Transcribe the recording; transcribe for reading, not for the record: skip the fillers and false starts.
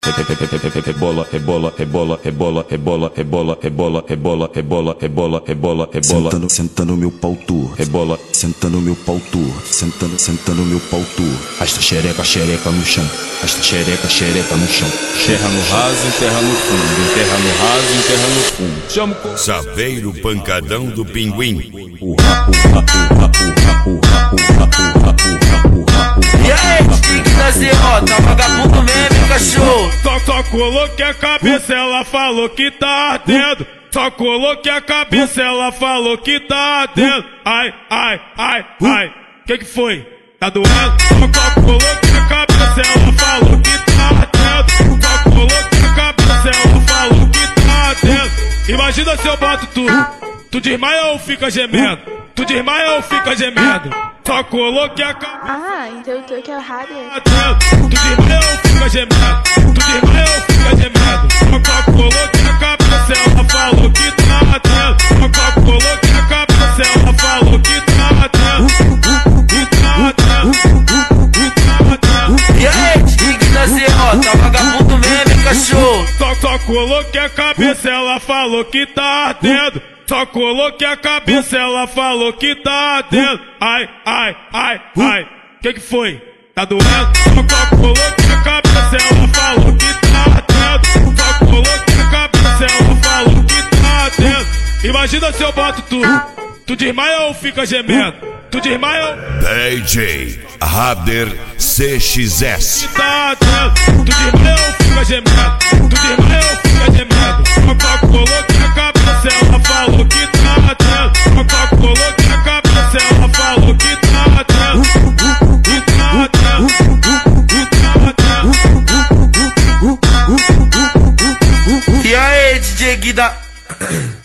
rebola, rebola, rebola, rebola, rebola, rebola, rebola, rebola, rebola, rebola, rebola, rebola. Senta no meu pau tu, Rebola, senta no meu pau tu, senta no meu pau tu. Arrasta xereca, xereca no chão, arrasta xereca, xereca no chão. enterra no raso, enterra no fundo, enterra no raso, enterra no fundo. Chama o Saveiro Pancadão do Pinguim. E aí, tique da Zerota, vagabundo mesmo, cachorro. Só coloquei a cabeça, ela falou que tá ardendo. Só coloquei a cabeça, ela falou que tá ardendo. Ai, ai, ai, ai, que foi? Tá doendo? Só coloquei a cabeça, ela falou que tá ardendo. Só coloquei a cabeça, ela falou que tá ardendo. Imagina se eu boto tu desmaia ou fica gemendo? Tu desmaia ou fica gemendo? Só coloquei a cabeça. Ah, então tu que é o rádio. Tu desmaia ou fica gemendo? Tu desmaia ou fica gemendo? Só coloquei a cabeça, ela falou que tá atento. Só coloquei a cabeça, ela falou que tá atento. E aí, tique da Zerota, vagabundo mesmo, cachorro. Só coloquei a cabeça, ela falou que tá ardendo. Só coloquei a cabeça, ela falou que tá ardendo. Ai, ai, ai, ai, que foi? Tá doendo? Só coloquei a cabeça, ela falou que tá ardendo. Só coloquei a cabeça, ela falou que tá ardendo. Imagina se eu boto tu desmaia ou fica gemendo? Tu desmaia ou... DJ Rader CXS. Tá ardendo. Tu desmaia ou fica gemendo? Tu desmaia ou fica gemendo? Só coloquei a cabeça, ela falou que tá ardendo. Só coloquei a cabeça, ela falou que tá ardendo. E aí, DJ Guida.